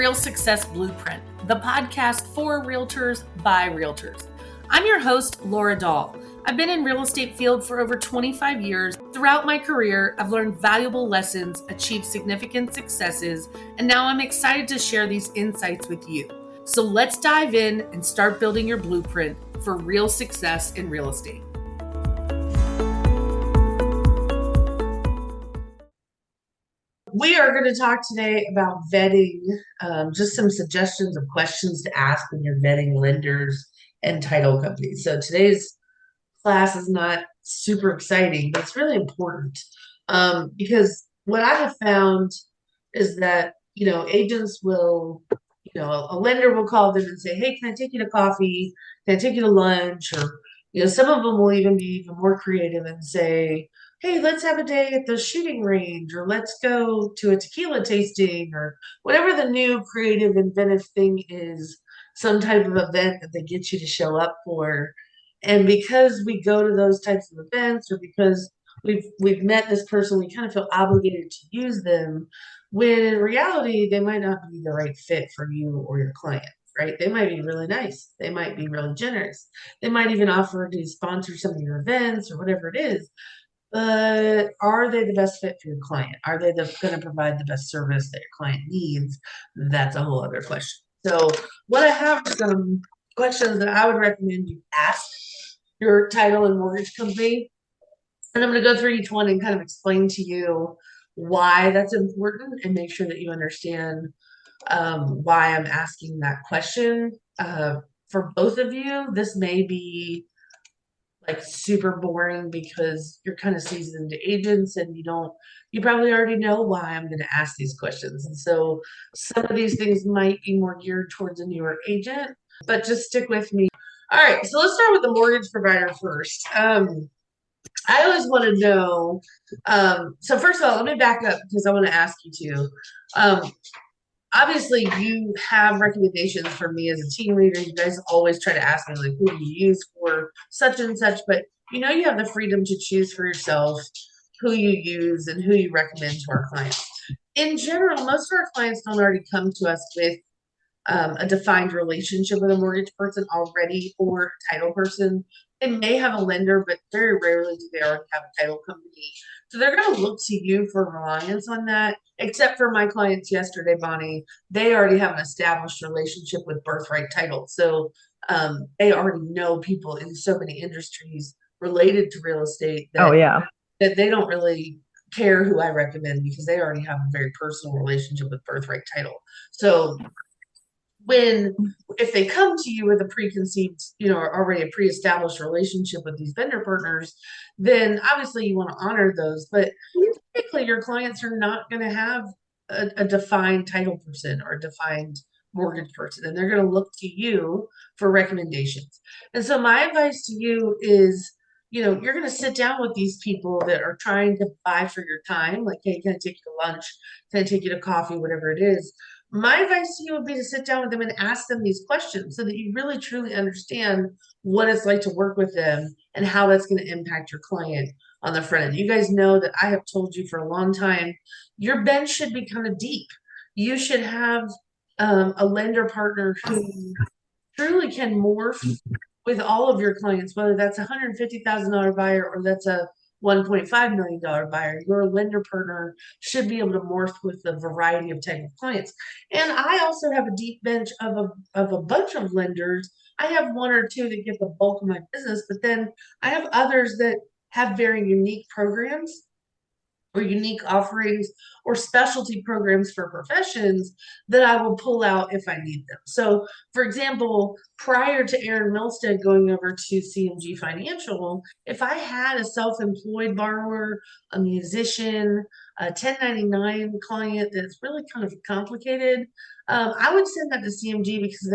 Real Success Blueprint, the podcast for realtors by realtors. I'm your host, Laura Dahl. I've been in real estate field for over 25 years. Throughout my career, I've learned valuable lessons, achieved significant successes, and now I'm excited to share these insights with you. So let's dive in and start building your blueprint for real success in real estate. We are going to talk today about vetting, just some suggestions of questions to ask when you're vetting lenders and title companies. So today's class is not super exciting, but it's really important because what I have found is that, agents will, a lender will call them and say, hey, can I take you to coffee? Can I take you to lunch? Or, some of them will even be even more creative and say, hey, let's have a day at the shooting range, or let's go to a tequila tasting, or whatever the new creative, inventive thing is, some type of event that they get you to show up for. And because we go to those types of events, or because we've met this person, we kind of feel obligated to use them, when in reality, they might not be the right fit for you or your client, right? They might be really nice. They might be really generous. They might even offer to sponsor some of your events or whatever it is. But are they the best fit for your client? Are they going to provide the best service that your client needs? That's a whole other question. So what I have are some questions that I would recommend you ask your title and mortgage company. And I'm going to go through each one and kind of explain to you why that's important and make sure that you understand why I'm asking that question. For both of you, this may be like super boring because you're kind of seasoned agents and you probably already know why I'm going to ask these questions. And so some of these things might be more geared towards a newer agent, but just stick with me. All right, so let's start with the mortgage provider first. I always want to know, so first of all, let me back up because I want to ask you to. Obviously, you have recommendations for me as a team leader. You guys always try to ask me, like, who do you use for such and such? But you have the freedom to choose for yourself who you use and who you recommend to our clients. In general, most of our clients don't already come to us with a defined relationship with a mortgage person already or a title person. They may have a lender, but very rarely do they already have a title company. So they're going to look to you for reliance on that, except for my clients yesterday, Bonnie. They already have an established relationship with Birthright Title. So they already know people in so many industries related to real estate that they don't really care who I recommend because they already have a very personal relationship with Birthright Title. So if they come to you with a preconceived, or already a pre-established relationship with these vendor partners, then obviously you want to honor those. But typically your clients are not going to have a defined title person or a defined mortgage person, and they're going to look to you for recommendations. And so my advice to you is, you're going to sit down with these people that are trying to buy for your time. Like, hey, can I take you to lunch? Can I take you to coffee? Whatever it is. My advice to you would be to sit down with them and ask them these questions so that you really truly understand what it's like to work with them and how that's going to impact your client on the front end. You guys know that I have told you for a long time, your bench should be kind of deep. You should have a lender partner who truly can morph with all of your clients, whether that's a $150,000 buyer or that's a $1.5 million buyer. Your lender partner should be able to morph with a variety of type of clients. And I also have a deep bench of a bunch of lenders. I have one or two that get the bulk of my business, but then I have others that have very unique programs or unique offerings or specialty programs for professions that I will pull out if I need them. So, for example, prior to Aaron Milstead going over to CMG Financial, if I had a self-employed borrower, a musician, a 1099 client that's really kind of complicated, I would send that to CMG because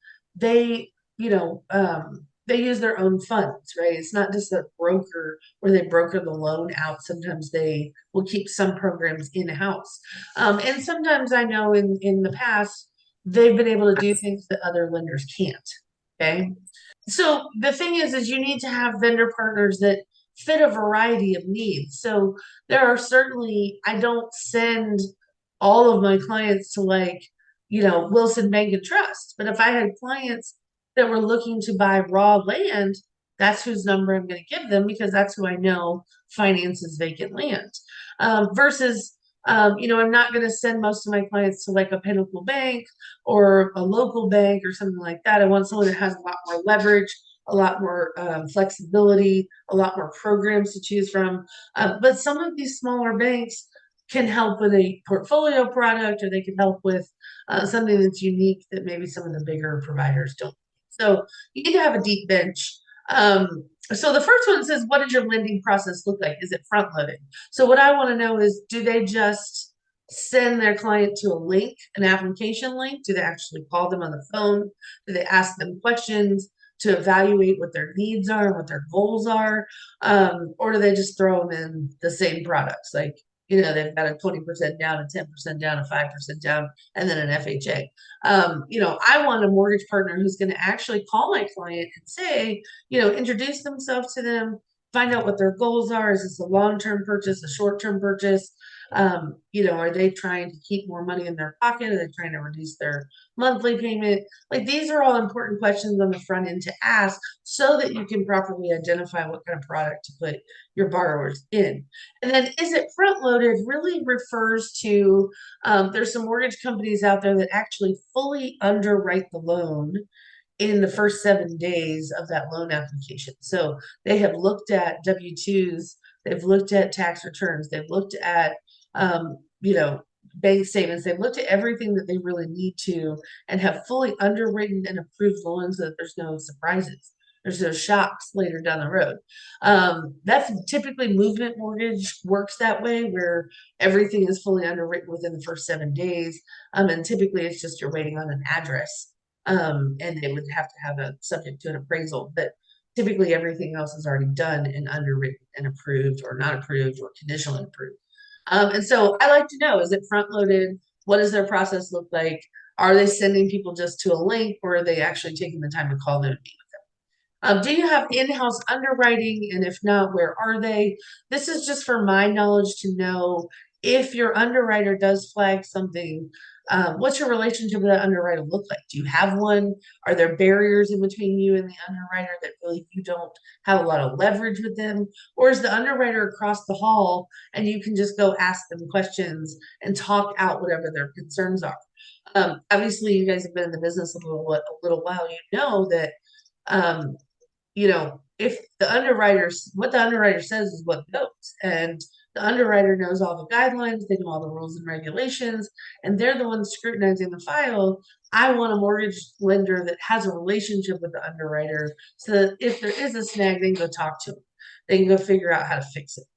they use their own funds, right? It's not just a broker where they broker the loan out. Sometimes they will keep some programs in-house. And sometimes I know in the past, they've been able to do things that other lenders can't, okay? So the thing is you need to have vendor partners that fit a variety of needs. So there are certainly, I don't send all of my clients to Wilson Bank and Trust. But if I had clients that were looking to buy raw land, that's whose number I'm going to give them because that's who I know finances vacant land. Versus, I'm not going to send most of my clients to like a Pinnacle Bank or a local bank or something like that. I want someone that has a lot more leverage, a lot more flexibility, a lot more programs to choose from. But some of these smaller banks can help with a portfolio product, or they can help with something that's unique that maybe some of the bigger providers don't. So you need to have a deep bench. So the first one says, what does your lending process look like? Is it front loaded? So what I want to know is, do they just send their client to a link, an application link? Do they actually call them on the phone? Do they ask them questions to evaluate what their needs are and what their goals are? Or do they just throw them in the same products? Like, they've got a 20% down, a 10% down, a 5% down, and then an FHA. I want a mortgage partner who's going to actually call my client and say, introduce themselves to them, find out what their goals are. Is this a long-term purchase, a short-term purchase? Are they trying to keep more money in their pocket? Are they trying to reduce their monthly payment? Like, these are all important questions on the front end to ask so that you can properly identify what kind of product to put your borrowers in. And then, is it front loaded really refers to there's some mortgage companies out there that actually fully underwrite the loan in the first 7 days of that loan application. So they have looked at W-2s, they've looked at tax returns, they've looked at, um, you know, bank statements, they've looked at everything that they really need to and have fully underwritten and approved loans so that there's no surprises. There's no shocks later down the road. That's typically movement mortgage works that way, where everything is fully underwritten within the first 7 days. And typically it's just you're waiting on an address, and they would have to have a subject to an appraisal. But typically everything else is already done and underwritten and approved or not approved or conditionally approved. And so I like to know, is it front loaded? What does their process look like? Are they sending people just to a link, or are they actually taking the time to call them and meet with them? Do you have in-house underwriting? And if not, where are they? This is just for my knowledge to know if your underwriter does flag something. What's your relationship with that underwriter look like? Do you have one? Are there barriers in between you and the underwriter that really you don't have a lot of leverage with them? Or is the underwriter across the hall and you can just go ask them questions and talk out whatever their concerns are? Obviously, you guys have been in the business a little while. You know that um, if what the underwriter says is what goes. And the underwriter knows all the guidelines, they know all the rules and regulations, and they're the ones scrutinizing the file. I want a mortgage lender that has a relationship with the underwriter so that if there is a snag, they can go talk to them. They can go figure out how to fix it.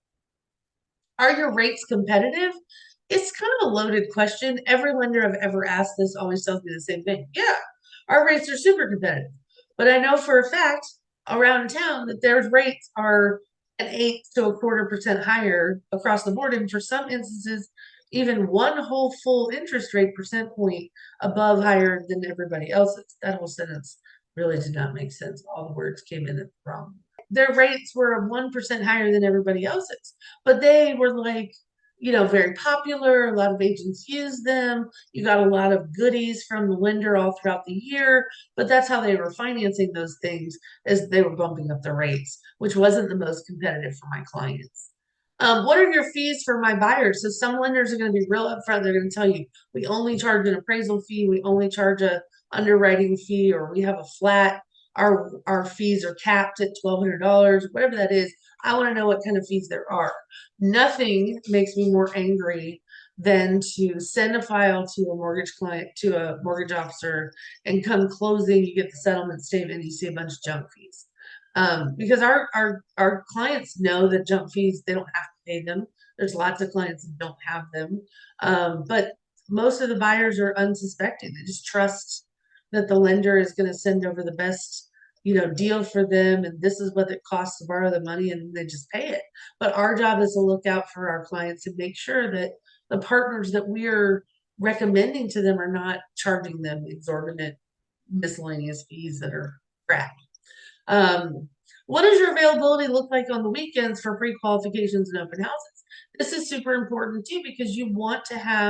Are your rates competitive? It's kind of a loaded question. Every lender I've ever asked this always tells me the same thing. Yeah, our rates are super competitive. But I know for a fact around town that their rates are an 8 to 1/4% higher across the board. And for some instances, even one whole full interest rate percent point above higher than everybody else's. That whole sentence really did not make sense. All the words came in wrong. Their rates were 1% higher than everybody else's, but they were like, very popular. A lot of agents use them. You got a lot of goodies from the lender all throughout the year, but that's how they were financing those things, as they were bumping up the rates, which wasn't the most competitive for my clients. What are your fees for my buyers? So some lenders are going to be real upfront. They're going to tell you, we only charge an appraisal fee, we only charge a underwriting fee, or we have a flat, our fees are capped at $1,200, whatever that is. I want to know what kind of fees there are. Nothing makes me more angry than to send a file to a mortgage client, to a mortgage officer, and come closing, you get the settlement statement, you see a bunch of junk fees. Because our clients know that junk fees, they don't have to pay them. There's lots of clients that don't have them. But most of the buyers are unsuspecting. They just trust that the lender is going to send over the best, deal for them, and this is what it costs to borrow the money, and they just pay it. But our job is to look out for our clients and make sure that the partners that we're recommending to them are not charging them exorbitant miscellaneous fees that are crap. What does your availability look like on the weekends for pre-qualifications and open houses? This is super important too, because you want to have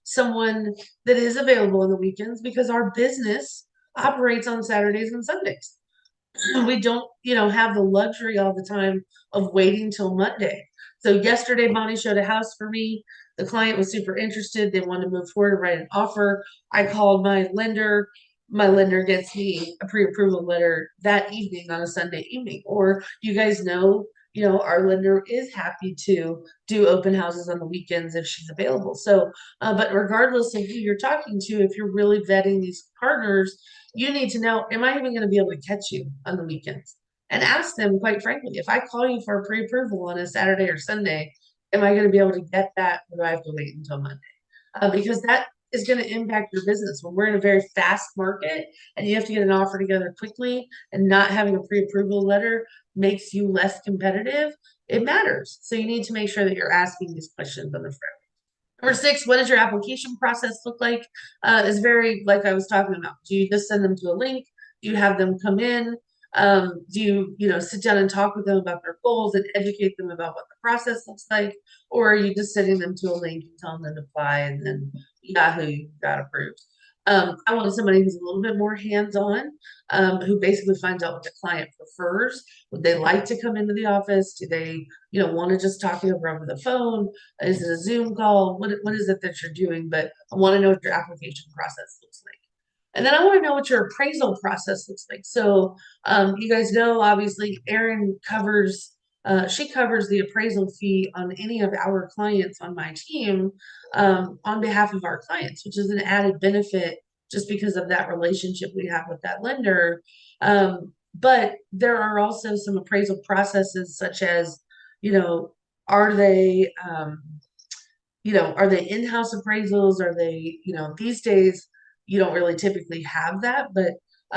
someone that is available on the weekends because our business operates on Saturdays and Sundays. And we don't, have the luxury all the time of waiting till Monday. So yesterday, Bonnie showed a house for me. The client was super interested. They wanted to move forward, write an offer. I called my lender. My lender gets me a pre-approval letter that evening on a Sunday evening. Or you guys know, our lender is happy to do open houses on the weekends if she's available. So, but regardless of who you're talking to, if you're really vetting these partners, you need to know, am I even going to be able to catch you on the weekends? And ask them, quite frankly, if I call you for a pre-approval on a Saturday or Sunday, am I going to be able to get that, or do I have to wait until Monday? Because that is going to impact your business. When we're in a very fast market and you have to get an offer together quickly, and not having a pre-approval letter makes you less competitive, it matters. So you need to make sure that you're asking these questions on the front. Number six, what does your application process look like? Is very, like I was talking about. Do you just send them to a link? Do you have them come in? Do you, sit down and talk with them about their goals and educate them about what the process looks like? Or are you just sending them to a link and telling them to apply and then Yahoo, you got approved? I wanted somebody who's a little bit more hands-on, who basically finds out what the client prefers. Would they like to come into the office? Do they, want to just talk it over the phone? Is it a Zoom call? What is it that you're doing? But I want to know what your application process looks like. And then I want to know what your appraisal process looks like. So you guys know, obviously, Erin covers, she covers the appraisal fee on any of our clients on my team, on behalf of our clients, which is an added benefit just because of that relationship we have with that lender. But there are also some appraisal processes such as, you know, are they, are they in-house appraisals? Are they, these days you don't really typically have that, but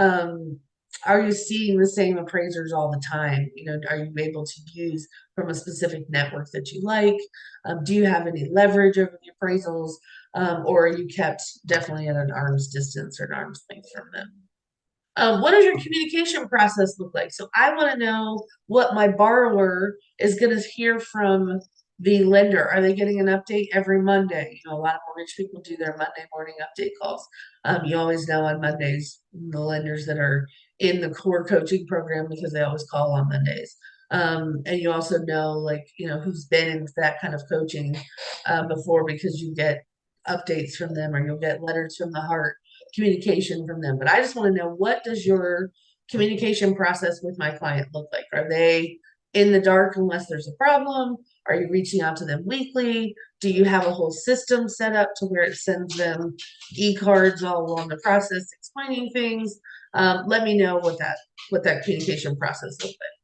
are you seeing the same appraisers all the time? Are you able to use from a specific network that you like? Do you have any leverage over the appraisals? Or are you kept definitely at an arm's distance or an arm's length from them? What does your communication process look like? So I want to know what my borrower is going to hear from the lender. Are they getting an update every Monday? A lot of mortgage people do their Monday morning update calls. You always know on Mondays, the lenders that are in the core coaching program, because they always call on Mondays. And you also know, like, who's been in that kind of coaching before, because you get updates from them, or you'll get letters from the heart communication from them. But I just want to know, what does your communication process with my client look like? Are they in the dark unless there's a problem? Are you reaching out to them weekly? Do you have a whole system set up to where it sends them e-cards all along the process explaining things? Let me know what that communication process looks like.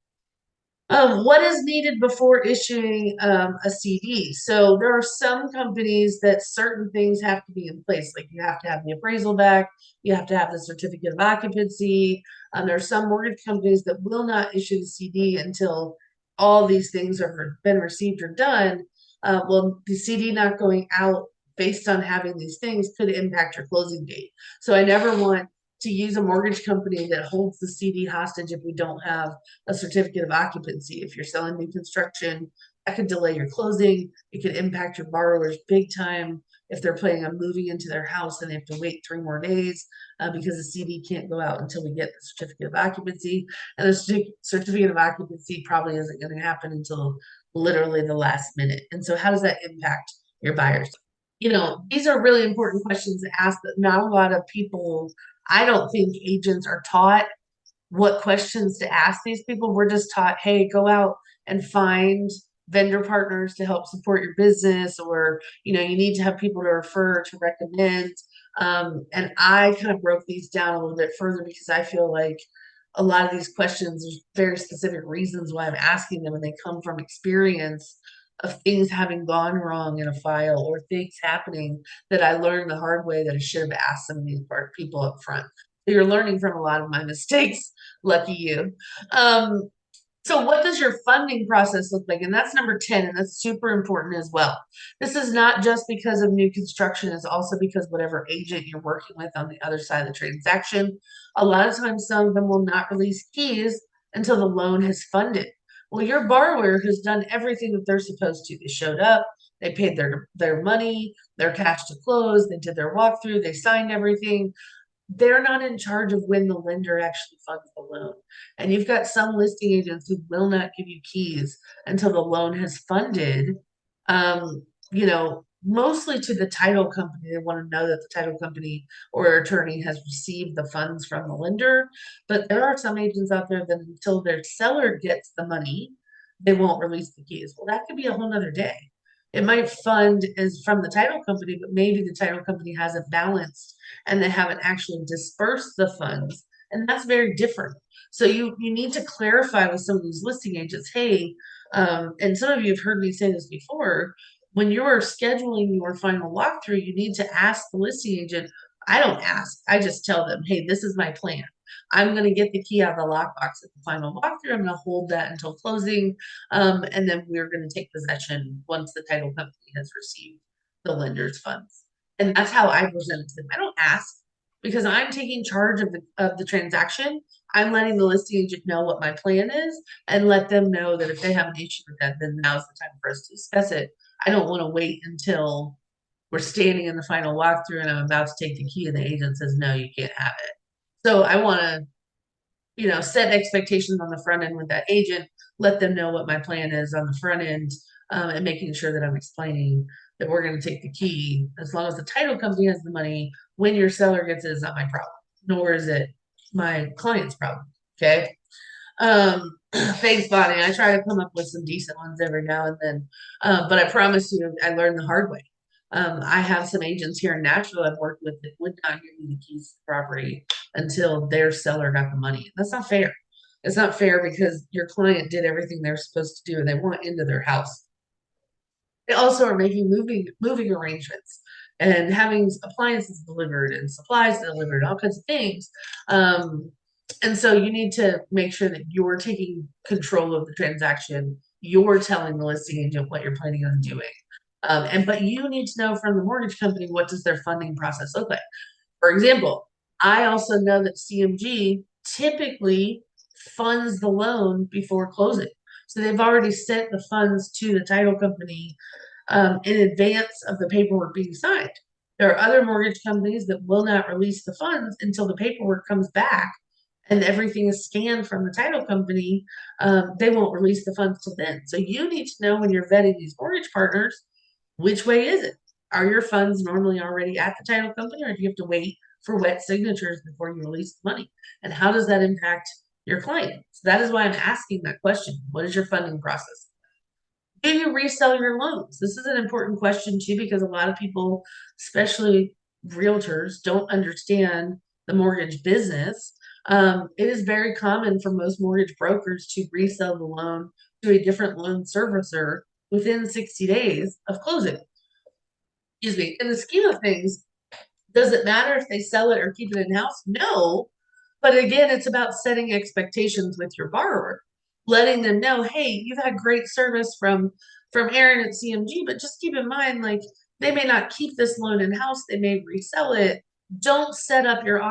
What is needed before issuing a CD? So there are some companies that certain things have to be in place. Like, you have to have the appraisal back, you have to have the certificate of occupancy. There are some mortgage companies that will not issue the CD until all these things have been received or done. Well, the CD not going out based on having these things could impact your closing date. So I never want to use a mortgage company that holds the CD hostage if we don't have a certificate of occupancy. If you're selling new construction, that could delay your closing. It could impact your borrowers big time if they're planning on moving into their house and they have to wait 3 more days, because the CD can't go out until we get the certificate of occupancy. And the certificate of occupancy probably isn't going to happen until literally the last minute. And so how does that impact your buyers? These are really important questions to ask that not a lot of people, I don't think agents are taught what questions to ask these people. We're just taught, hey, go out and find vendor partners to help support your business, or, you need to have people to refer, to recommend. And I kind of broke these down a little bit further, because I feel like a lot of these questions, there's very specific reasons why I'm asking them, and they come from experience of things having gone wrong in a file, or things happening that I learned the hard way that I should have asked some of these people up front. So you're learning from a lot of my mistakes. Lucky you. So what does your funding process look like? And that's number 10, and that's super important as well. This is not just because of new construction, it's also because whatever agent you're working with on the other side of the transaction, a lot of times some of them will not release keys until the loan has funded. Well, your borrower has done everything that they're supposed to. They showed up, They paid their money, their cash to close, they did their walkthrough, they signed everything. They're not in charge of when the lender actually funds the loan. And you've got some listing agents who will not give you keys until the loan has funded. You know, mostly to the title company. They want to know that the title company or attorney has received the funds from the lender. But there are some agents out there that until their seller gets the money, they won't release the keys. Well, that could be a whole nother day. It might fund is from the title company, but maybe the title company hasn't balanced and they haven't actually dispersed the funds. And that's very different. So you need to clarify with some of these listing agents, hey, and some of you have heard me say this before, when you're scheduling your final walkthrough, you need to ask the listing agent. I don't ask, I just tell them, hey, this is my plan. I'm going to get the key out of the lockbox at the final walkthrough. I'm going to hold that until closing. And then we're going to take possession once the title company has received the lender's funds. And that's how I present it to them. I don't ask because I'm taking charge of the transaction. I'm letting the listing agent know what my plan is and let them know that if they have an issue with that, then now's the time for us to discuss it. I don't want to wait until we're standing in the final walkthrough and I'm about to take the key and the agent says, no, you can't have it. So I want to, set expectations on the front end with that agent, let them know what my plan is on the front end, and making sure that I'm explaining that we're going to take the key as long as the title company has the money. When your seller gets it is not my problem, nor is it my client's problem. Okay. Thanks, Bonnie. I try to come up with some decent ones every now and then. But I promise you, I learned the hard way. I have some agents here in Nashville I've worked with that would not give me the keys to the property until their seller got the money. That's not fair. It's not fair because your client did everything they're supposed to do and they want into their house. They also are making moving arrangements and having appliances delivered and supplies delivered, all kinds of things. And so you need to make sure that you're taking control of the transaction. You're telling the listing agent what you're planning on doing. But you need to know from the mortgage company, what does their funding process look like? For example, I also know that CMG typically funds the loan before closing. So they've already sent the funds to the title company in advance of the paperwork being signed. There are other mortgage companies that will not release the funds until the paperwork comes back and everything is scanned from the title company. They won't release the funds till then. So you need to know when you're vetting these mortgage partners, which way is it? Are your funds normally already at the title company, or do you have to wait for wet signatures before you release the money? And how does that impact your client? So that is why I'm asking that question. What is your funding process? Do you resell your loans? This is an important question too, because a lot of people, especially realtors, don't understand the mortgage business. It is very common for most mortgage brokers to resell the loan to a different loan servicer within 60 days of closing. Excuse me. In the scheme of things, does it matter if they sell it or keep it in house? No. But again, it's about setting expectations with your borrower, letting them know, hey, you've had great service from Aaron at CMG, but just keep in mind, like, they may not keep this loan in house, they may resell it. Don't set up your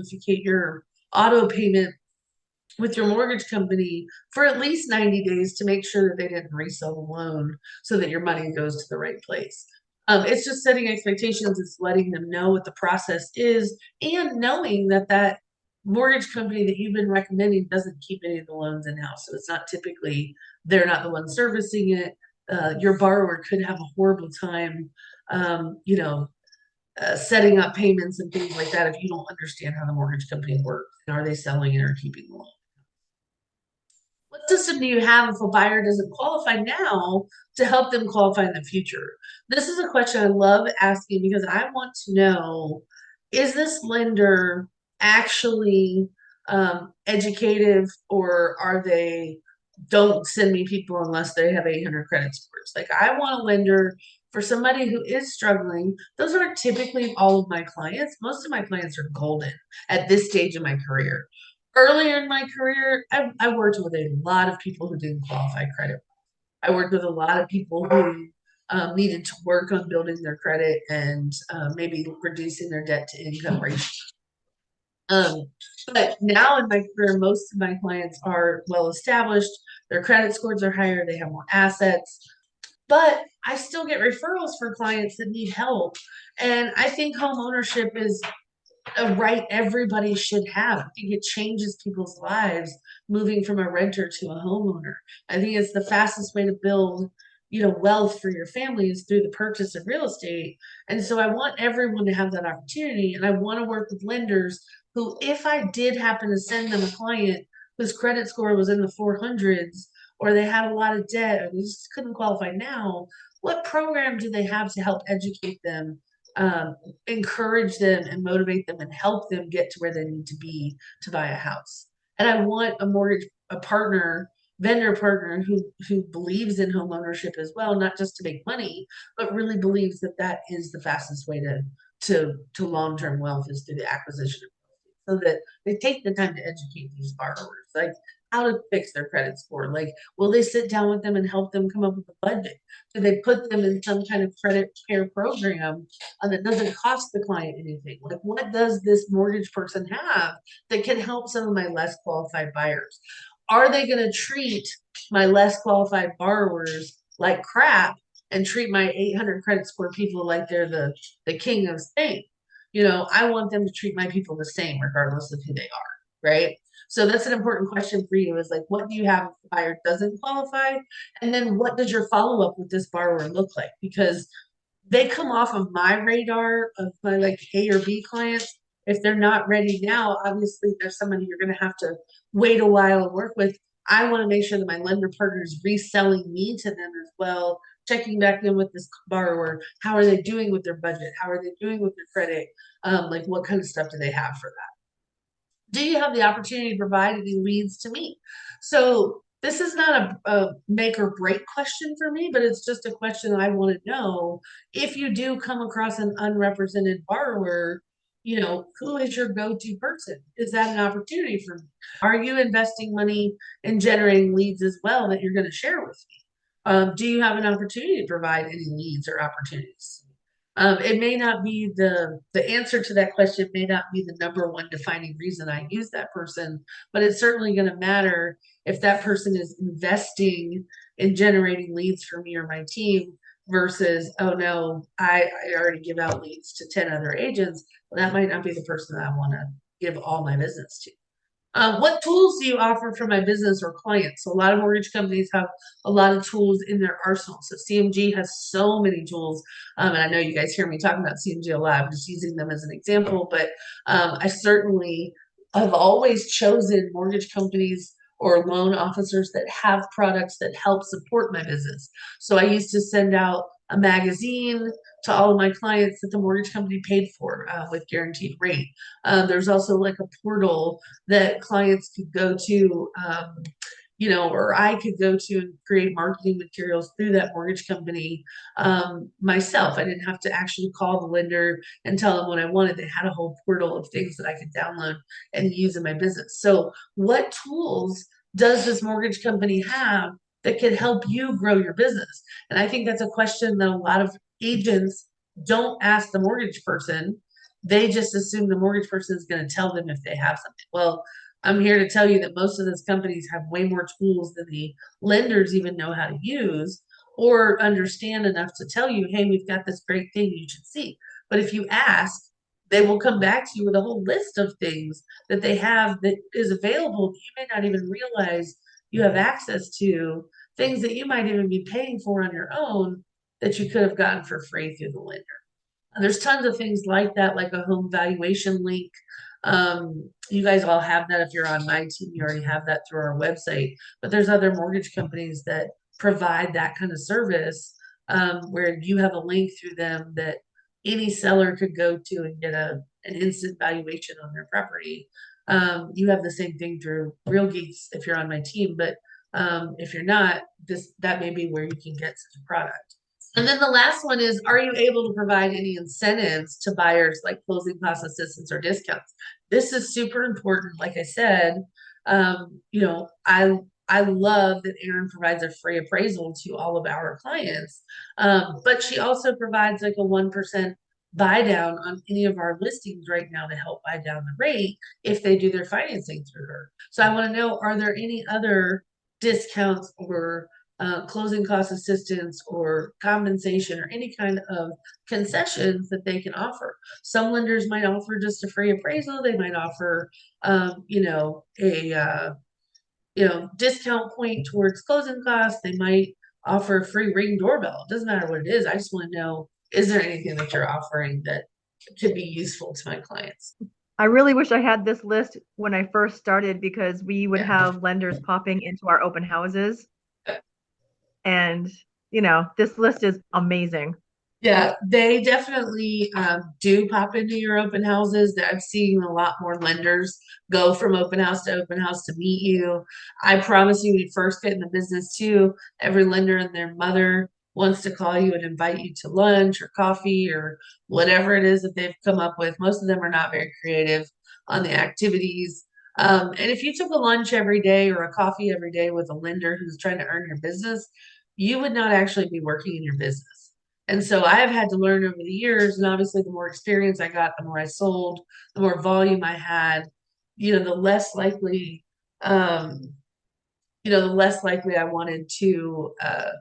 auto payment with your mortgage company for at least 90 days to make sure that they didn't resell the loan so that your money goes to the right place. It's just setting expectations. It's letting them know what the process is and knowing that that mortgage company that you've been recommending doesn't keep any of the loans in house. So it's not typically, they're not the one servicing it. Your borrower could have a horrible time, setting up payments and things like that if you don't understand how the mortgage company works. And are they selling it or keeping the loan? What system do you have if a buyer doesn't qualify now to help them qualify in the future? This is a question I love asking because I want to know, is this lender actually educative, or are they don't send me people unless they have 800 credit scores? Like, I want a lender for somebody who is struggling. Those aren't typically all of my clients. Most of my clients are golden at this stage of my career. Earlier in my career, I worked with a lot of people who didn't qualify credit. I worked with a lot of people who needed to work on building their credit and maybe reducing their debt to income ratio. But now in my career, most of my clients are well established. Their credit scores are higher. They have more assets. but I still get referrals for clients that need help. And I think home ownership is a right everybody should have. I think it changes people's lives moving from a renter to a homeowner. I think it's the fastest way to build, wealth for your family is through the purchase of real estate. And so I want everyone to have that opportunity. And I want to work with lenders who, if I did happen to send them a client whose credit score was in the 400s, or they had a lot of debt, or they just couldn't qualify now, what program do they have to help educate them, encourage them and motivate them and help them get to where they need to be to buy a house? And I want a partner, vendor partner who believes in home ownership as well, not just to make money, but really believes that that is the fastest way to long-term wealth is through the acquisition of real estate. So that they take the time to educate these borrowers, like how to fix their credit score. Like, will they sit down with them and help them come up with a budget? Do they put them in some kind of credit care program that doesn't cost the client anything? Like, what does this mortgage person have that can help some of my less qualified buyers? Are they going to treat my less qualified borrowers like crap and treat my 800 credit score people like they're the king of Spain? I want them to treat my people the same, regardless of who they are, right? So that's an important question for you, is like, what do you have if the buyer doesn't qualify? And then what does your follow up with this borrower look like? Because they come off of my radar of my like A or B clients. If they're not ready now, obviously there's somebody you're going to have to wait a while and work with. I want to make sure that my lender partner is reselling me to them as well, checking back in with this borrower. How are they doing with their budget? How are they doing with their credit? Like, what kind of stuff do they have for that? Do you have the opportunity to provide any leads to me? So this is not a make or break question for me, but it's just a question I want to know. If you do come across an unrepresented borrower, who is your go-to person? Is that an opportunity for me? Are you investing money in generating leads as well that you're going to share with me? Do you have an opportunity to provide any leads or opportunities? It may not be the answer to that question may not be the number one defining reason I use that person, but it's certainly going to matter if that person is investing in generating leads for me or my team versus, oh no, I already give out leads to 10 other agents. Well, that might not be the person that I want to give all my business to. What tools do you offer for my business or clients? So a lot of mortgage companies have a lot of tools in their arsenal. So CMG has so many tools. And I know you guys hear me talking about CMG a lot. I'm just using them as an example, but I certainly have always chosen mortgage companies or loan officers that have products that help support my business. So I used to send out a magazine to all of my clients that the mortgage company paid for with guaranteed rate. There's also like a portal that clients could go to, or I could go to and create marketing materials through that mortgage company myself. I didn't have to actually call the lender and tell them what I wanted. They had a whole portal of things that I could download and use in my business. So, what tools does this mortgage company have that can help you grow your business? And I think that's a question that a lot of agents don't ask the mortgage person. They just assume the mortgage person is going to tell them if they have something. Well, I'm here to tell you that most of those companies have way more tools than the lenders even know how to use or understand enough to tell you, hey, we've got this great thing you should see. But if you ask, they will come back to you with a whole list of things that they have that is available that you may not even realize you have access to, things that you might even be paying for on your own that you could have gotten for free through the lender. And there's tons of things like that, like a home valuation link. You guys all have that. If you're on my team, you already have that through our website. But there's other mortgage companies that provide that kind of service, where you have a link through them that any seller could go to and get an instant valuation on their property. You have the same thing through Real Geeks if you're on my team, but if you're not, that may be where you can get such a product. And then the last one is, are you able to provide any incentives to buyers like closing cost assistance or discounts? This is super important. Like I said, I love that Erin provides a free appraisal to all of our clients, but she also provides like a 1% buy down on any of our listings right now to help buy down the rate if they do their financing through her. So I want to know, are there any other discounts or closing cost assistance or compensation or any kind of concessions that they can offer. Some lenders might offer just a free appraisal. They might offer, a discount point towards closing costs. They might offer a free Ring doorbell. It doesn't matter what it is. I just want to know, is there anything that you're offering that could be useful to my clients? I really wish I had this list when I first started because we would Yeah. have lenders popping into our open houses. And, this list is amazing. Yeah, they definitely do pop into your open houses. That I've seen a lot more lenders go from open house to open house to meet you. I promise you, when you first get in the business too, every lender and their mother wants to call you and invite you to lunch or coffee or whatever it is that they've come up with. Most of them are not very creative on the activities. And if you took a lunch every day or a coffee every day with a lender who's trying to earn your business, you would not actually be working in your business. And so I have had to learn over the years, and obviously the more experience I got, the more I sold, the more volume I had, the less likely, um, the less likely I wanted to,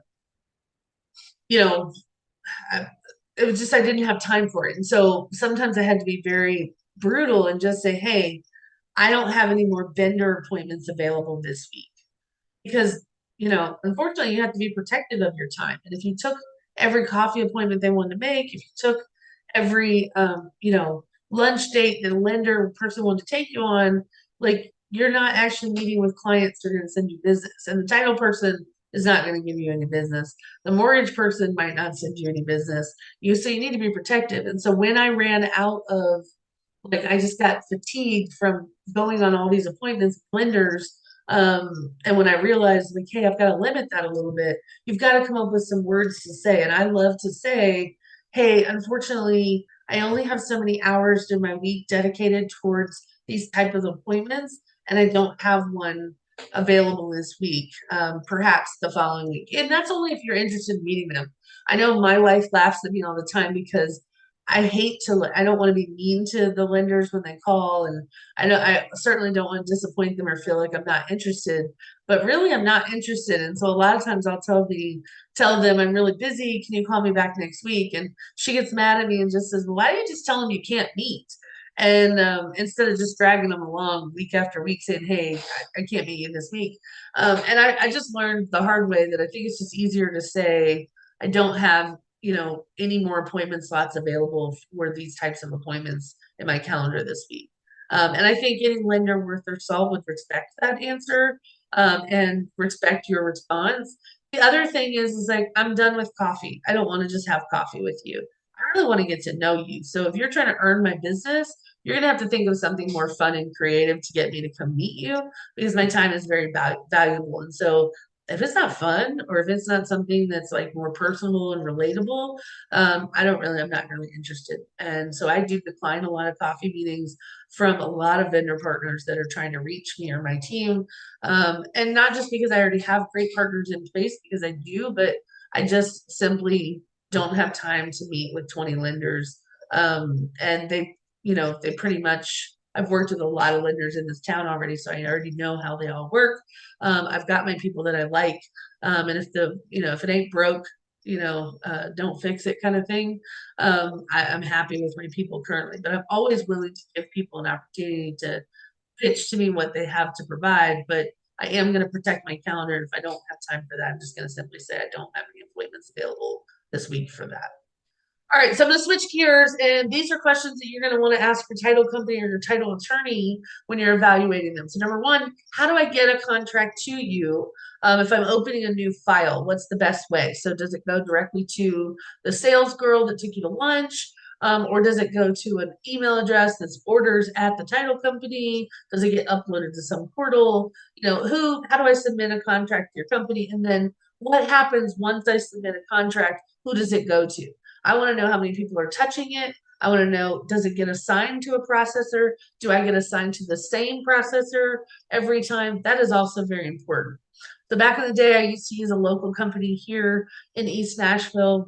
you know, I, it was just I didn't have time for it. And so sometimes I had to be very brutal and just say, hey, I don't have any more vendor appointments available this week because unfortunately you have to be protective of your time, and if you took every coffee appointment they wanted to make, if you took every lunch date that a lender or person wanted to take you on, like you're not actually meeting with clients that are going to send you business, and the title person is not going to give you any business. The mortgage person might not send you any business. So you need to be protective. And so when I ran out of, like, I just got fatigued from going on all these appointments with lenders. And when I realized, like, hey, I've got to limit that a little bit, you've got to come up with some words to say. And I love to say, hey, unfortunately, I only have so many hours during my week dedicated towards these type of appointments, and I don't have one available this week, perhaps the following week. And that's only if you're interested in meeting them. I know my wife laughs at me all the time because I don't want to be mean to the lenders when they call. And I certainly don't want to disappoint them or feel like I'm not interested, but really I'm not interested. And so a lot of times I'll tell them I'm really busy. Can you call me back next week? And she gets mad at me and just says, well, why do you just tell them you can't meet? And instead of just dragging them along week after week saying, hey, I can't meet you this week. And I just learned the hard way that I think it's just easier to say, I don't have any more appointment slots available for these types of appointments in my calendar this week. And I think any lender worth their salt would respect that answer, and respect your response. The other thing is like, I'm done with coffee. I don't want to just have coffee with you. I really want to get to know you. So if you're trying to earn my business, you're going to have to think of something more fun and creative to get me to come meet you, because my time is very valuable. And so if it's not fun, or if it's not something that's like more personal and relatable, I'm not really interested. And so I do decline a lot of coffee meetings from a lot of vendor partners that are trying to reach me or my team. And not just because I already have great partners in place, because I do, but I just simply don't have time to meet with 20 lenders. And they pretty much, I've worked with a lot of lenders in this town already, so I already know how they all work. I've got my people that I like. And if it ain't broke, don't fix it kind of thing. I'm happy with my people currently, but I'm always willing to give people an opportunity to pitch to me what they have to provide. But I am going to protect my calendar. And if I don't have time for that, I'm just going to simply say I don't have any appointments available this week for that. All right, so I'm going to switch gears, and these are questions that you're going to want to ask your title company or your title attorney when you're evaluating them. So, number one, how do I get a contract to you if I'm opening a new file? What's the best way? So, does it go directly to the sales girl that took you to lunch? Or does it go to an email address that's orders at the title company? Does it get uploaded to some portal? How do I submit a contract to your company? And then what happens once I submit a contract? Who does it go to? I want to know how many people are touching it. I want to know, does it get assigned to a processor? Do I get assigned to the same processor every time? That is also very important. So back in the day, I used to use a local company here in East Nashville.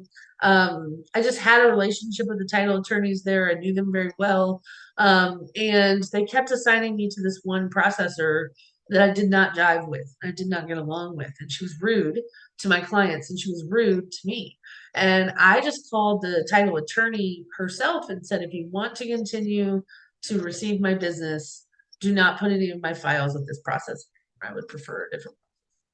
I just had a relationship with the title attorneys there. I knew them very well. And they kept assigning me to this one processor. that I did not jive with, I did not get along with. And she was rude to my clients and she was rude to me. And I just called the title attorney herself and said, if you want to continue to receive my business, do not put any of my files with this process. I would prefer a different.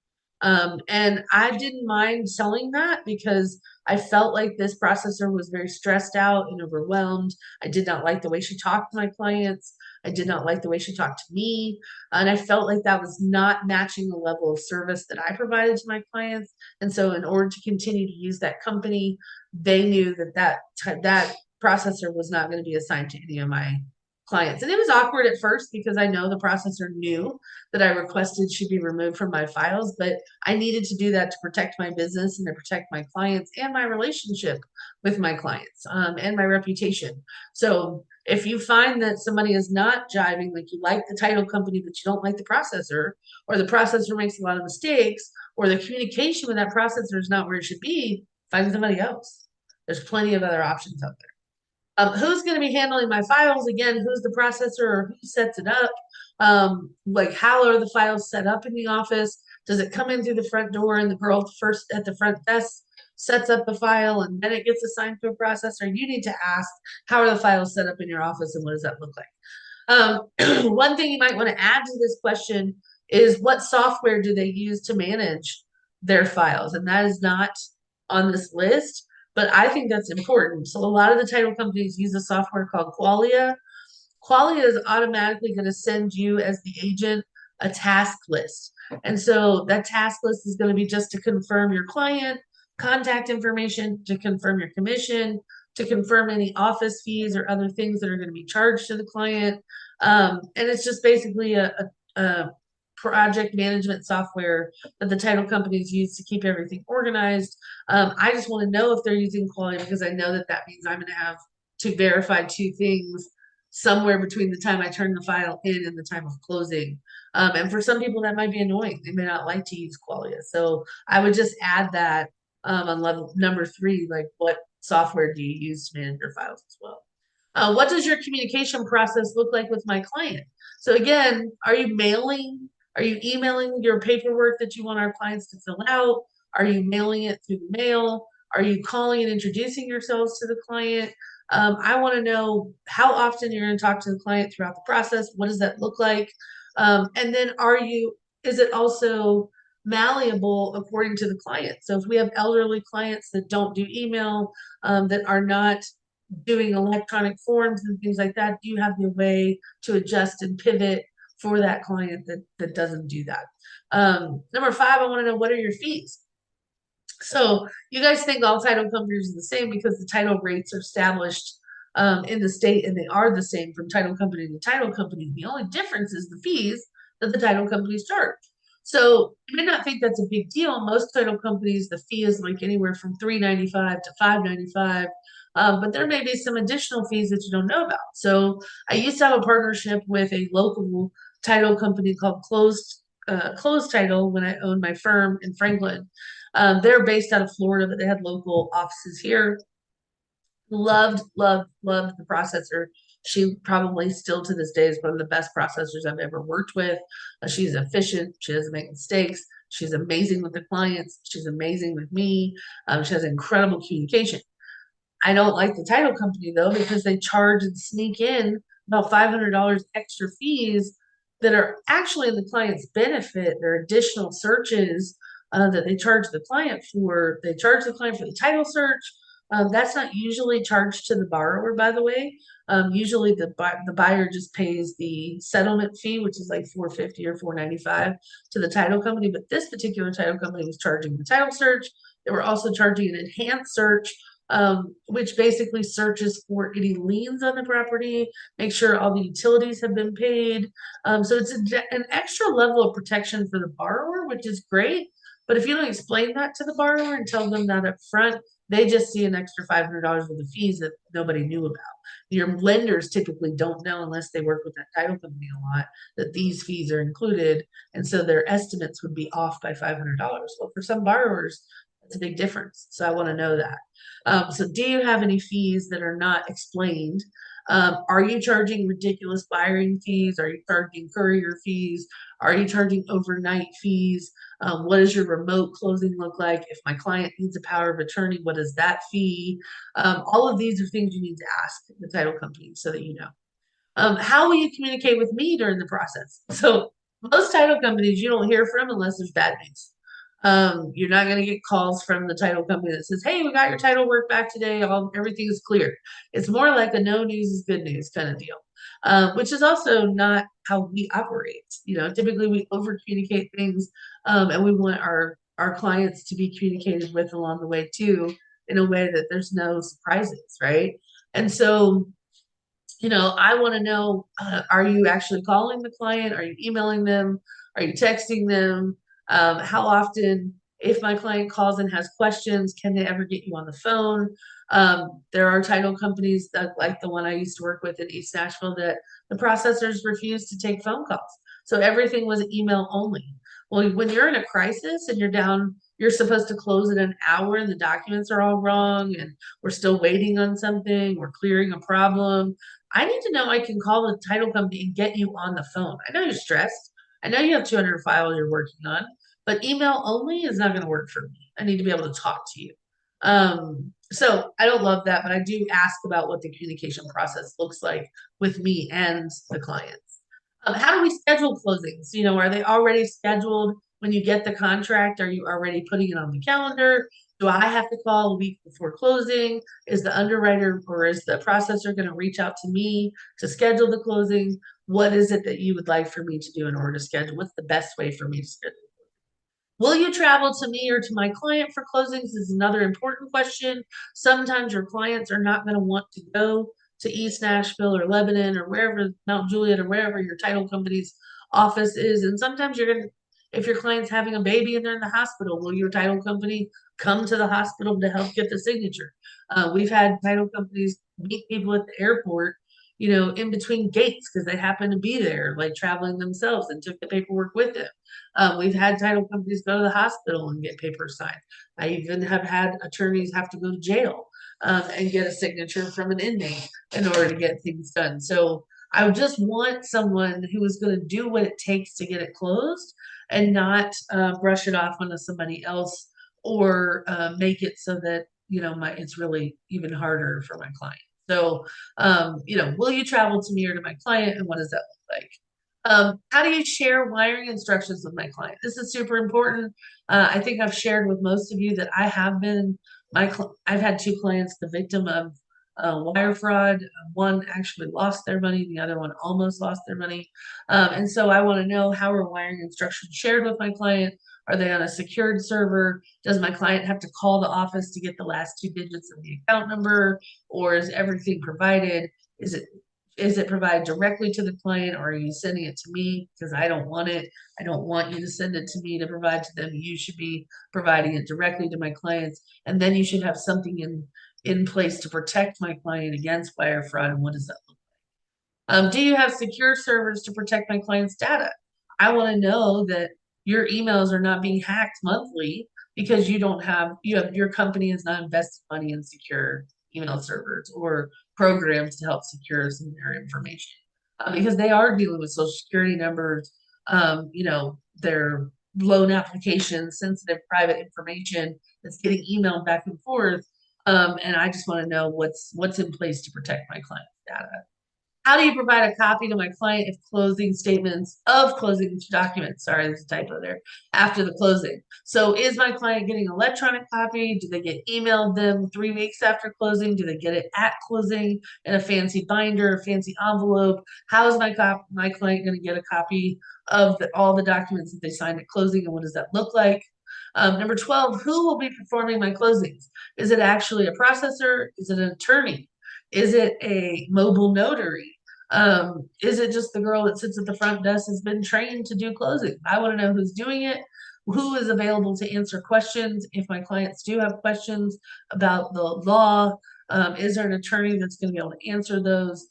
And I didn't mind selling that because I felt like this processor was very stressed out and overwhelmed. I did not like the way she talked to my clients. I did not like the way she talked to me. And I felt like that was not matching the level of service that I provided to my clients. And so, in order to continue to use that company, they knew that that processor was not going to be assigned to any of my clients. And it was awkward at first because I know the processor knew that I requested should be removed from my files, but I needed to do that to protect my business and to protect my clients and my relationship with my clients, and my reputation. So if you find that somebody is not jiving, like you like the title company, but you don't like the processor, or the processor makes a lot of mistakes, or the communication with that processor is not where it should be, find somebody else. There's plenty of other options out there. Who's going to be handling my files? Again, who's the processor or who sets it up? Like how are the files set up in the office? Does it come in through the front door and the girl first at the front desk sets up the file and then it gets assigned to a processor? You need to ask, how are the files set up in your office and what does that look like? One thing you might want to add to this question is what software do they use to manage their files? And that is not on this list, but I think that's important. So a lot of the title companies use a software called Qualia. Qualia is automatically going to send you as the agent a task list. And so that task list is going to be just to confirm your client, contact information, to confirm your commission, to confirm any office fees or other things that are going to be charged to the client. And it's just basically a project management software that the title companies use to keep everything organized. I just want to know if they're using Qualia because I know that that means I'm going to have to verify two things somewhere between the time I turn the file in and the time of closing. And for some people, that might be annoying. They may not like to use Qualia. So I would just add that on level number 3, like what software do you use to manage your files as well? What does your communication process look like with my client? So again, are you mailing? Are you emailing your paperwork that you want our clients to fill out? Are you mailing it through the mail? Are you calling and introducing yourselves to the client? I want to know how often you're going to talk to the client throughout the process. What does that look like? And then is it also malleable according to the client? So if we have elderly clients that don't do email, that are not doing electronic forms and things like that, do you have the way to adjust and pivot for that client that doesn't do that? Number 5, I want to know, what are your fees? So you guys think all title companies are the same because the title rates are established in the state and they are the same from title company to title company. The only difference is the fees that the title companies charge. So you may not think that's a big deal. Most title companies, the fee is like anywhere from $3.95 to $5.95. But there may be some additional fees that you don't know about. So I used to have a partnership with a local title company called Closed Title when I owned my firm in Franklin. They're based out of Florida, but they had local offices here. Loved, loved, loved the processor. She probably still to this day is one of the best processors I've ever worked with. She's efficient. She doesn't make mistakes. She's amazing with the clients. She's amazing with me. She has incredible communication. I don't like the title company though because they charge and sneak in about $500 extra fees that are actually in the client's benefit. They're additional searches that they charge the client for. They charge the client for the title search. That's not usually charged to the borrower, by the way. Usually the buyer just pays the settlement fee, which is like $450 or $495 to the title company. But this particular title company was charging the title search. They were also charging an enhanced search, which basically searches for any liens on the property, make sure all the utilities have been paid. So it's an extra level of protection for the borrower, which is great. But if you don't explain that to the borrower and tell them that up front, they just see an extra $500 worth of fees that nobody knew about. Your lenders typically don't know unless they work with that title company a lot that these fees are included. And so their estimates would be off by $500. Well, for some borrowers, that's a big difference. So I want to know that. So do you have any fees that are not explained? Are you charging ridiculous wiring fees? Are you charging courier fees? Are you charging overnight fees? What does your remote closing look like? If my client needs a power of attorney, what is that fee? All of these are things you need to ask the title company so that you know. How will you communicate with me during the process? So most title companies you don't hear from unless there's bad news. You're not going to get calls from the title company that says, "Hey, we got your title work back today. Everything is clear." It's more like a no news is good news kind of deal, which is also not how we operate. Typically we over communicate things, and we want our clients to be communicated with along the way too, in a way that there's no surprises, right? And so I want to know, are you actually calling the client? Are you emailing them? Are you texting them? How often, if my client calls and has questions, can they ever get you on the phone? There are title companies that, like the one I used to work with in East Nashville, that the processors refuse to take phone calls. So everything was email only. Well, when you're in a crisis and you're supposed to close in an hour and the documents are all wrong and we're still waiting on something, we're clearing a problem. I need to know I can call the title company and get you on the phone. I know you're stressed. I know you have 200 files you're working on, but email only is not going to work for me. I need to be able to talk to you. So I don't love that, but I do ask about what the communication process looks like with me and the clients. How do we schedule closings? Are they already scheduled when you get the contract? Are you already putting it on the calendar? Do I have to call a week before closing? Is the underwriter or is the processor going to reach out to me to schedule the closing? What is it that you would like for me to do in order to schedule? What's the best way for me to schedule? Will you travel to me or to my client for closings is another important question. Sometimes your clients are not going to want to go to East Nashville or Lebanon or wherever, Mount Juliet or wherever your title company's office is. And sometimes you're going to, if your client's having a baby and they're in the hospital, will your title company come to the hospital to help get the signature? We've had title companies meet people at the airport, in between gates because they happen to be there, like traveling themselves and took the paperwork with them. We've had title companies go to the hospital and get papers signed. I even have had attorneys have to go to jail and get a signature from an inmate in order to get things done. So I would just want someone who is going to do what it takes to get it closed and not brush it off onto somebody else or make it so that it's really even harder for my client. So, will you travel to me or to my client, and what does that look like? How do you share wiring instructions with my client? This is super important. I think I've shared with most of you that I have been I've had two clients the victim of wire fraud. One actually lost their money, the other one almost lost their money. And so I want to know, how are wiring instructions shared with my client? Are they on a secured server? Does my client have to call the office to get the last two digits of the account number, or is everything provided? Is it provided directly to the client, or are you sending it to me? Because I don't want it. I don't want you to send it to me to provide to them. You should be providing it directly to my clients. And then you should have something in place to protect my client against wire fraud. And what does that look like? Do you have secure servers to protect my client's data? I want to know that your emails are not being hacked monthly because your company has not invested money in secure email servers or programs to help secure some of their information. Because they are dealing with social security numbers, their loan applications, sensitive private information that's getting emailed back and forth. And I just want to know what's in place to protect my client's data. How do you provide a copy to my client if closing documents, sorry, there's a typo there, after the closing? So is my client getting an electronic copy? Do they get emailed them 3 weeks after closing? Do they get it at closing in a fancy binder, a fancy envelope? How is my client going to get a copy of all the documents that they signed at closing, and what does that look like? Number 12, who will be performing my closings? Is it actually a processor? Is it an attorney? Is it a mobile notary? Is it just the girl that sits at the front desk has been trained to do closing? I want to know who's doing it, who is available to answer questions if my clients do have questions about the law. Is there an attorney that's going to be able to answer those?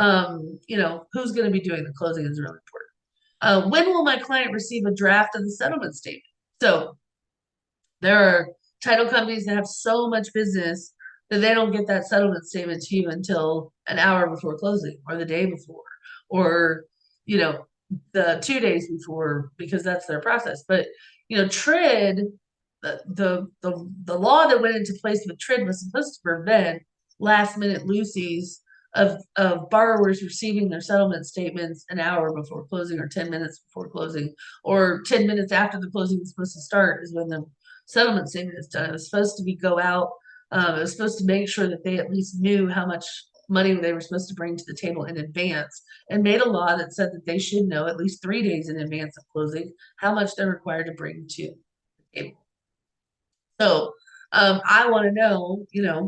Who's going to be doing the closing is really important. When will my client receive a draft of the settlement statement? So there are title companies that have so much business that they don't get that settlement statement to you until an hour before closing or the day before or, you know, the 2 days before because that's their process. But, TRID, the law that went into place with TRID was supposed to prevent last minute loosies of borrowers receiving their settlement statements an hour before closing or 10 minutes before closing or 10 minutes after the closing is supposed to start is when the settlement statement is done. It was supposed to go out. It was supposed to make sure that they at least knew how much money they were supposed to bring to the table in advance, and made a law that said that they should know at least 3 days in advance of closing how much they're required to bring to the table. So I want to know,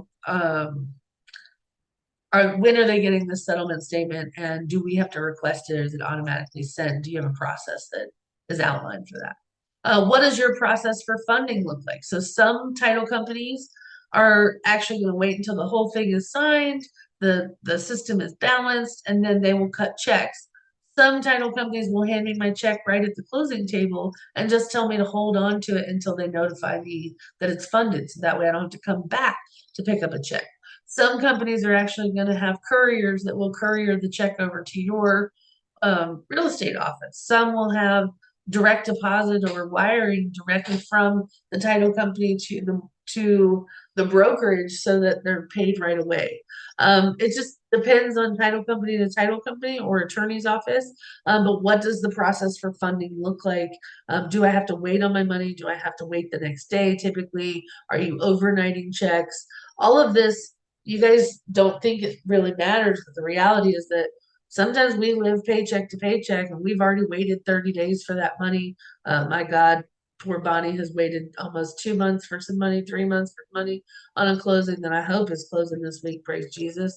when are they getting the settlement statement, and do we have to request it, or is it automatically sent? Do you have a process that is outlined for that? What does your process for funding look like? So some title companies are actually going to wait until the whole thing is signed, the system is balanced, and then they will cut checks. Some title companies will hand me my check right at the closing table and just tell me to hold on to it until they notify me that it's funded. So that way I don't have to come back to pick up a check. Some companies are actually going to have couriers that will courier the check over to your real estate office. Some will have direct deposit or wiring directly from the title company to the brokerage so that they're paid right away. It just depends on title company to title company or attorney's office. But what does the process for funding look like? Do I have to wait on my money? Do I have to wait the next day typically? Are you overnighting checks? All of this, you guys don't think it really matters, but the reality is that sometimes we live paycheck to paycheck and we've already waited 30 days for that money. My God, poor Bonnie has waited almost 2 months for some money, 3 months for money on a closing that I hope is closing this week. Praise Jesus.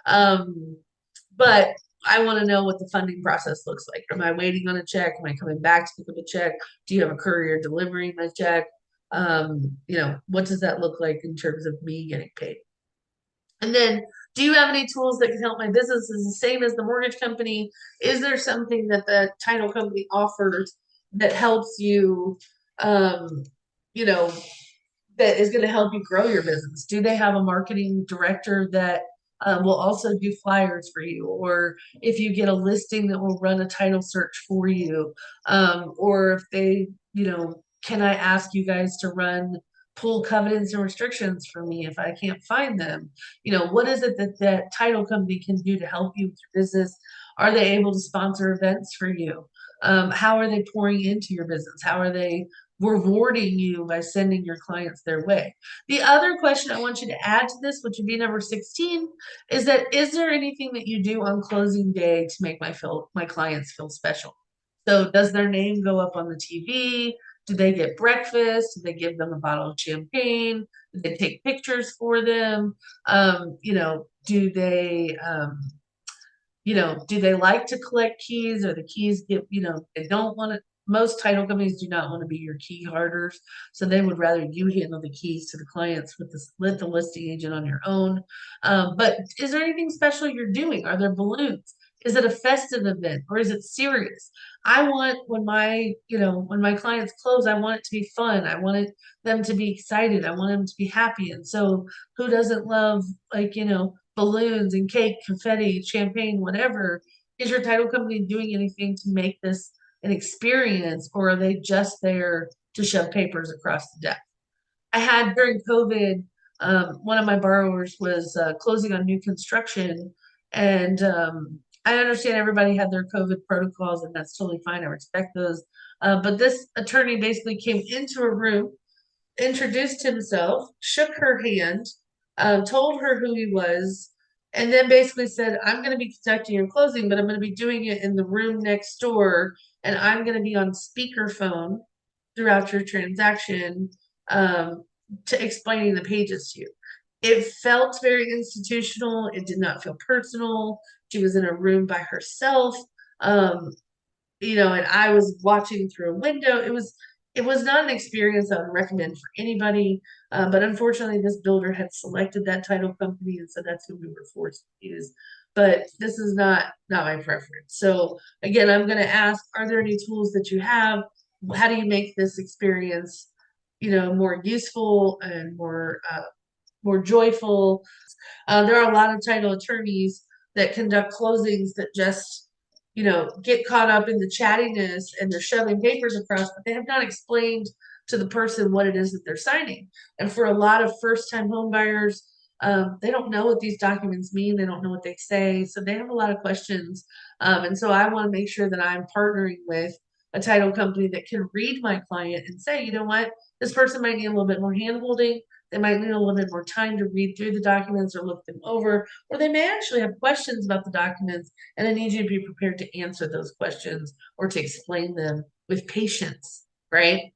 But I want to know what the funding process looks like. Am I waiting on a check? Am I coming back to pick up a check? Do you have a courier delivering my check? What does that look like in terms of me getting paid? And then, do you have any tools that can help my business? Is the same as the mortgage company? Is there something that the title company offers that helps you, um, you know, that is going to help you grow your business? Do they have a marketing director that will also do flyers for you? Or if you get a listing that will run a title search for you? Or if they, can I ask you guys to run pull covenants and restrictions for me if I can't find them? What is it that that title company can do to help you with your business? Are they able to sponsor events for you? How are they pouring into your business? How are they rewarding you by sending your clients their way? The other question I want you to add to this, which would be number 16, is there anything that you do on closing day to make my clients feel special? So does their name go up on the TV? Do they get breakfast? Do they give them a bottle of champagne? Do they take pictures for them? Do they like to collect keys, or the keys they don't want to, most title companies do not want to be your key holders. So they would rather you handle the keys to the clients with the listing agent on your own. But is there anything special you're doing? Are there balloons? Is it a festive event or is it serious? I want when my clients close, I want it to be fun. I want them to be excited. I want them to be happy. And so who doesn't love balloons and cake, confetti, champagne, whatever? Is your title company doing anything to make this an experience, or are they just there to shove papers across the desk? I had during COVID, one of my borrowers was closing on new construction, and I understand everybody had their COVID protocols, and that's totally fine. I respect those. But this attorney basically came into a room, introduced himself, shook her hand, told her who he was, and then basically said, I'm going to be conducting your closing, but I'm going to be doing it in the room next door, and I'm going to be on speakerphone throughout your transaction, to explaining the pages to you. It felt very institutional. It did not feel personal. She was in a room by herself. And I was watching through a window. It was not an experience I would recommend for anybody. But unfortunately, this builder had selected that title company, and so that's who we were forced to use. But this is not my preference. So again, I'm going to ask: are there any tools that you have? How do you make this experience, more useful and more joyful. There are a lot of title attorneys that conduct closings that just, get caught up in the chattiness and they're shoving papers across, but they have not explained to the person what it is that they're signing. And for a lot of first-time home buyers, they don't know what these documents mean. They don't know what they say. So they have a lot of questions. And so I want to make sure that I'm partnering with a title company that can read my client and say, you know what, this person might need a little bit more handholding. They might need a little bit more time to read through the documents or look them over, or they may actually have questions about the documents, and I need you to be prepared to answer those questions or to explain them with patience, right?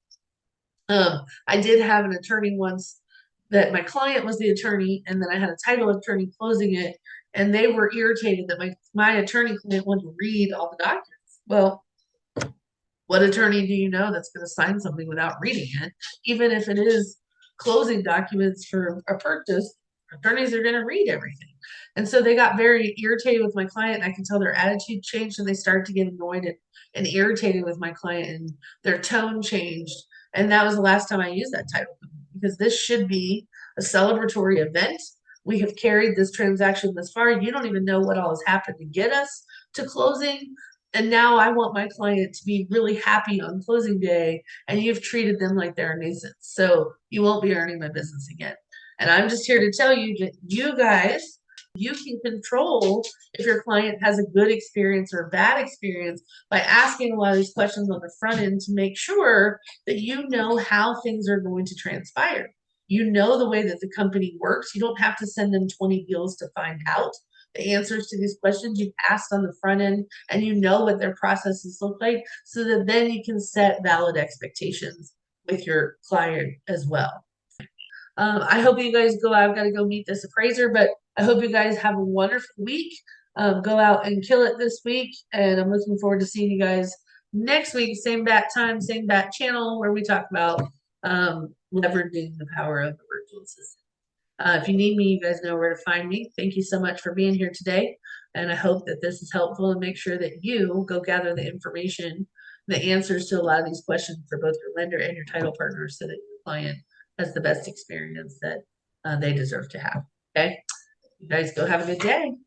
I did have an attorney once that my client was the attorney, and then I had a title attorney closing it, and they were irritated that my attorney client wanted to read all the documents. Well, what attorney do you know that's going to sign something without reading it? Even if it is closing documents for a purchase, attorneys are going to read everything. And so they got very irritated with my client. I can tell their attitude changed and they started to get annoyed and irritated with my client, and their tone changed. And that was the last time I used that title company, because this should be a celebratory event. We have carried this transaction this far. You don't even know what all has happened to get us to closing. And now I want my client to be really happy on closing day, and you've treated them like they're a nuisance. So you won't be earning my business again. And I'm just here to tell you that you guys, you can control if your client has a good experience or a bad experience by asking a lot of these questions on the front end to make sure that you know how things are going to transpire. You know the way that the company works. You don't have to send them 20 deals to find out the answers to these questions. You've asked on the front end and you know what their processes look like, so that then you can set valid expectations with your client as well. I hope you guys go out. I've got to go meet this appraiser, but I hope you guys have a wonderful week. Go out and kill it this week. And I'm looking forward to seeing you guys next week. Same bat time, same bat channel, where we talk about leveraging the power of the virtual assistant. If you need me, you guys know where to find me. Thank you so much for being here today. And I hope that this is helpful, and make sure that you go gather the information, the answers to a lot of these questions for both your lender and your title partner, so that your client has the best experience that they deserve to have. Okay. You guys go have a good day.